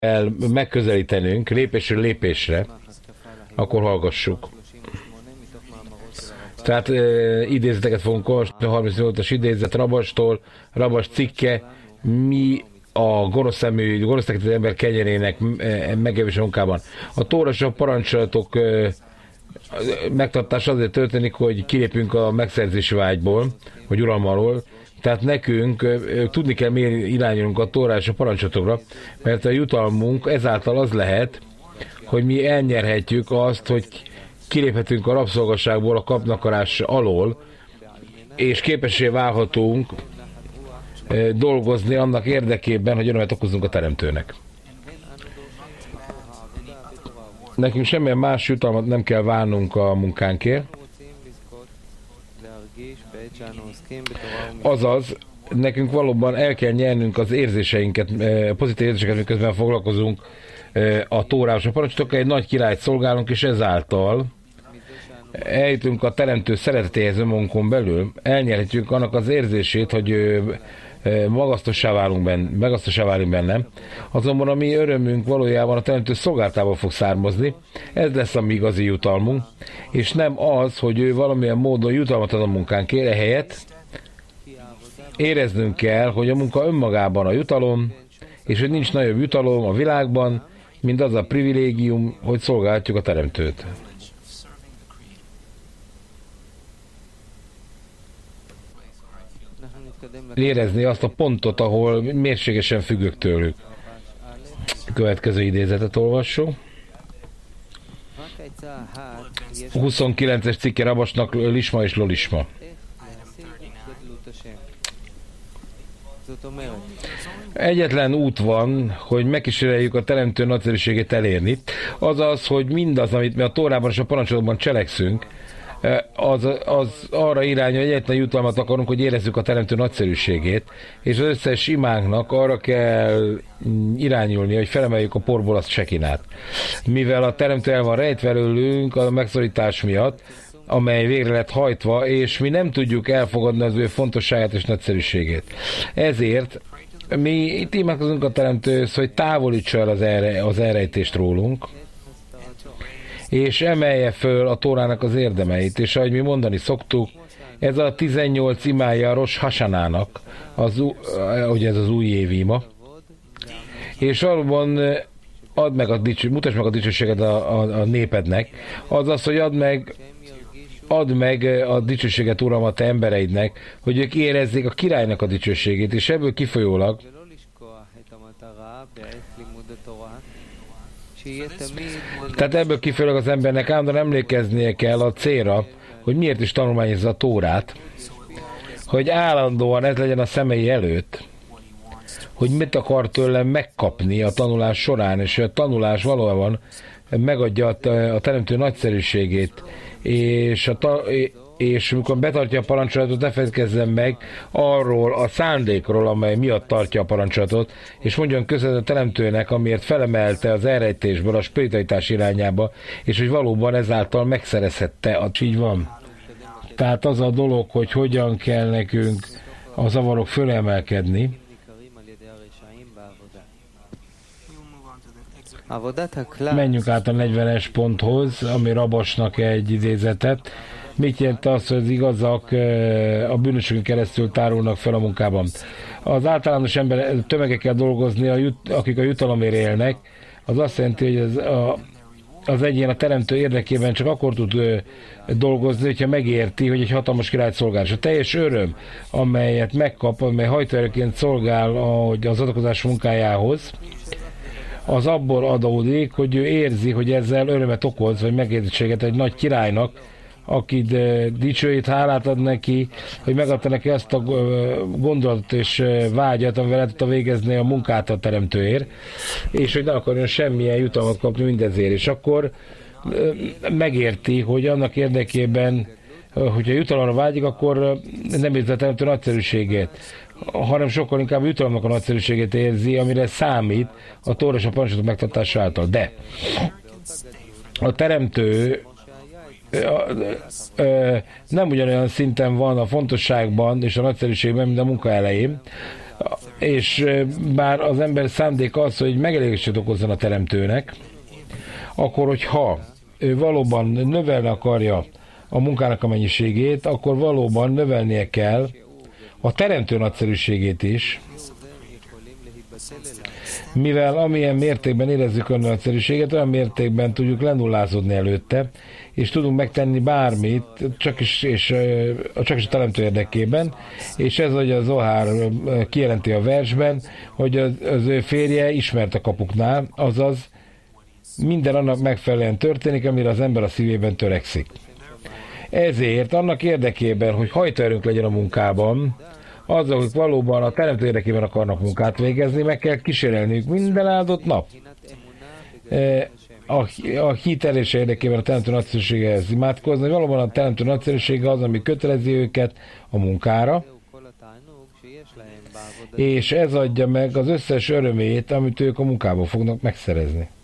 megközelítenünk lépésről lépésre, akkor hallgassuk. Tehát idézeteket fogunk olvasni, a 38-as idézet Rabastól, Rabast cikke, mi a gonosz szemű, gonosz tekintetű ember kenyerének megjelése munkában. A tóra és a parancsolatok megtartása azért történik, hogy kilépünk a megszerzési vágyból, vagy uralmalól. Tehát nekünk tudni kell, miért irányulunk a tóra és a parancsolatokra, mert a jutalmunk ezáltal az lehet, hogy mi elnyerhetjük azt, hogy kiléphetünk a rabszolgasságból, a kapnakarás alól, és képessé válhatunk dolgozni annak érdekében, hogy örömet okozunk a Teremtőnek. Nekünk semmilyen más jutalmat nem kell várnunk a munkánkért. Azaz, nekünk valóban el kell nyernünk az érzéseinket, pozitív érzéseket, miközben foglalkozunk a tórás a parancsatokkal, egy nagy királyt szolgálunk, és ezáltal eljutunk a Teremtő szeretetéhez önmagunkon belül, elnyerhetjük annak az érzését, hogy magasztossá válunk benne. Azonban a mi örömünk valójában a Teremtő szolgáltából fog származni, ez lesz a mi igazi jutalmunk, és nem az, hogy ő valamilyen módon jutalmat ad a munkánkért, ehelyett éreznünk kell, hogy a munka önmagában a jutalom, és hogy nincs nagyobb jutalom a világban, mint az a privilégium, hogy szolgálhatjuk a Teremtőt. Érezni azt a pontot, ahol mérségesen függök tőlük. A következő idézetet olvassuk. 29-es cikke Rabasnak Lisma és Lolisma. Egyetlen út van, hogy megkíséreljük a Teremtő nagyszerűségét elérni. Azaz, hogy mindaz, amit mi a Tórában és a parancsolatban cselekszünk, az arra irányul, hogy egyetlen jutalmat akarunk, hogy érezzük a Teremtő nagyszerűségét, és az összes imánknak arra kell irányulni, hogy felemeljük a porból azt Sekinát. Mivel a Teremtő el van rejtve előlünk a megszorítás miatt, amely végre lett hajtva, és mi nem tudjuk elfogadni az ő fontosságát és nagyszerűségét. Ezért mi itt imádkozunk a Teremtőhöz, hogy távolítsa el az elrejtést rólunk, és emelje föl a Tórának az érdemeit, és ahogy mi mondani szoktuk, ez a 18 imája a Rosh Hashanának, ugye ez az új évima, és valóban mutasd meg a dicsőséget a népednek, azaz, hogy add meg a dicsőséget, Uram, a te embereidnek, hogy ők érezzék a királynak a dicsőségét, és ebből kifolyólag tehát ebből kifolyólag az embernek állandóan emlékeznie kell a célra, hogy miért is tanulmányozza a Tórát, hogy állandóan ez legyen a szemei előtt, hogy mit akar tőlem megkapni a tanulás során, és a tanulás valójában megadja a Teremtő nagyszerűségét, és amikor betartja a parancsolatot, ne feledkezzen meg arról a szándékról, amely miatt tartja a parancsolatot, és mondjon köszönetet a Teremtőnek, amiért felemelte az elrejtésből a spiritualitás irányába, és hogy valóban ezáltal megszerezhette, így van. Tehát az a dolog, hogy hogyan kell nekünk a zavarok fölemelkedni. Menjünk át a 40-es ponthoz, ami Rabasnak egy idézetet. Mit jelent az, hogy az igazak a bűnösökön keresztül tárulnak fel a munkában? Az általános ember tömegekkel dolgozni, akik a jutalomért élnek, az azt jelenti, hogy az egyén a Teremtő érdekében csak akkor tud dolgozni, hogyha megérti, hogy egy hatalmas királyt szolgál. És a teljes öröm, amelyet megkap, amely hajtóerőként szolgál az adakozás munkájához, az abból adódik, hogy ő érzi, hogy ezzel örömet okoz, vagy megértséget egy nagy királynak, akit dicsőít, hálát ad neki, hogy megadta neki azt a gondolatot és vágyat, amivel el tudta végezni a munkát a Teremtőért, és hogy ne akarjon semmilyen jutalmat kapni mindezért. És akkor megérti, hogy annak érdekében, hogyha jutalomra vágyik, akkor nem érzi a Teremtő nagyszerűségét, hanem sokkal inkább a jutalomnak a nagyszerűségét érzi, amire számít a Tóra és a parancsolatok megtartása által. De a Teremtő nem ugyanolyan szinten van a fontosságban és a nagyszerűségben, mint a munka elején, és bár az ember szándéka az, hogy megelégedését okozzon a teremtőnek, akkor hogyha ő valóban növelni akarja a munkának a mennyiségét, akkor valóban növelnie kell a teremtő nagyszerűségét is, mivel amilyen mértékben érezzük a nagyszerűséget, olyan mértékben tudjuk lenullázódni előtte, és tudunk megtenni bármit, csak is a teremtő érdekében, és ez, hogy a Zohár kijelenti a versben, hogy az ő férje ismert a kapuknál, azaz minden annak megfelelően történik, amire az ember a szívében törekszik. Ezért annak érdekében, hogy hajtóerőnk legyen a munkában, azok, akik valóban a teremtő érdekében akarnak munkát végezni, meg kell kísérelniük minden áldott nap. A hit elérése érdekében a teremtő nagyszerűségehez imádkozni, hogy valóban a teremtő nagyszerűsége az, ami kötelezi őket a munkára, és ez adja meg az összes örömét, amit ők a munkában fognak megszerezni.